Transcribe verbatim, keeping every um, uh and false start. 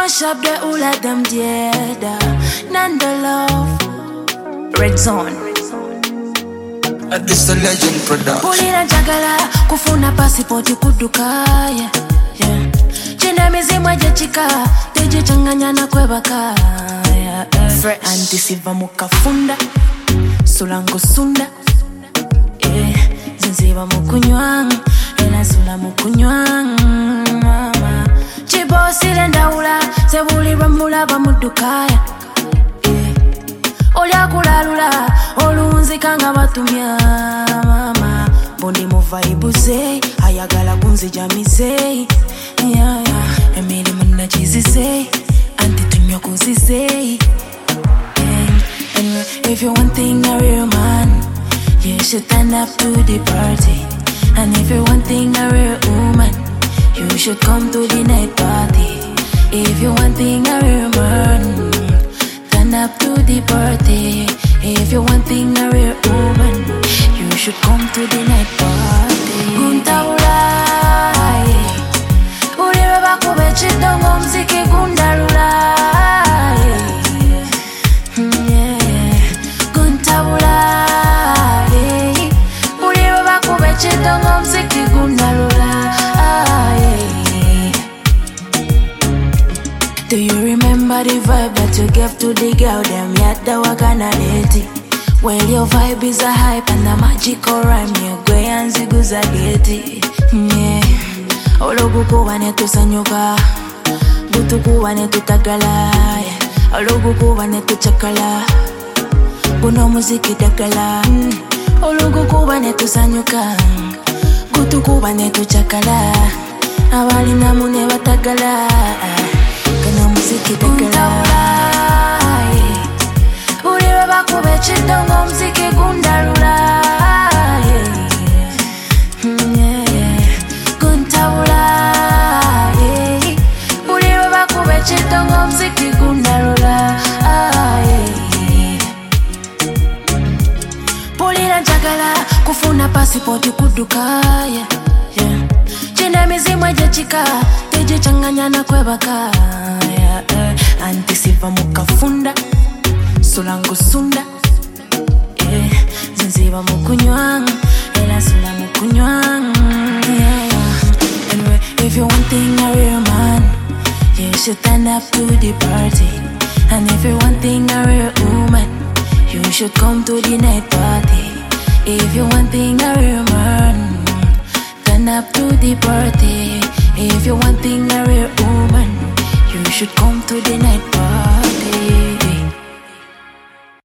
mash up the whole of them together. None the love. Red Zone. And this a legend production. Pulira jagala kufuna passport kudukaya. Yeah. Chine mizimwe jechika teje changanya na kwebaka. Yeah. Fresh. Antisiva mukafunda sulango sunda. Yeah. Zinziva mukunywang ela sula mukunywang mama. Chibosi lendaula sebulirwa mulaba mudukaya. Olya kulalula olunzika nga batumya mama. Bondi mu vibe ze ayagala kunzijamize. Yeah, yeah. Emirimu nagizize anti tunywa kuzize. Yeah. Anyway, if you want thing a real man, you should turn up to the party. And if you want thing a real woman, you should come to the night party. If you want thing a real man, turn up to the party. If you want thing a real woman, you should come to the night party. Guntaulai Uriwe bakube chidongo mziki gundalulai. Guntaulai Uriwe bakube chidongo mziki gundalulai. Do you remember the vibe that you gave to the girl? Them yet the wakana lady. Well, your vibe is a hype and a magical rhyme. You're going and ziguza geti. Yeah. Ologuku wane tusanyuka, butuku wane tutagala. Ologuku wane tuchakala, buno muziki dagala. Ologuku wane tusanyuka, butuku wane tuchakala. Awali namune watagala. Guntaulai Uriwe bakube chidongo mziki gundalulai. Guntaulai Uriwe bakube chidongo mziki gundalulai. Pulira jagala kufuna passport kudukaya. Yeah. Chine mizimwe jechika teje changanya na kwebaka. Yeah, yeah. Antisiva mukafunda sulango sunda. Yeah. Zinziva mukunywang ela sula mukunywang. Yeah, yeah. Anyway, if you want thing a real man, you should turn up to the party. And if you want thing a real woman, you should come to the night party. If you want thing a real man, turn up to the party. If you want thing a real woman, you should come to the night party.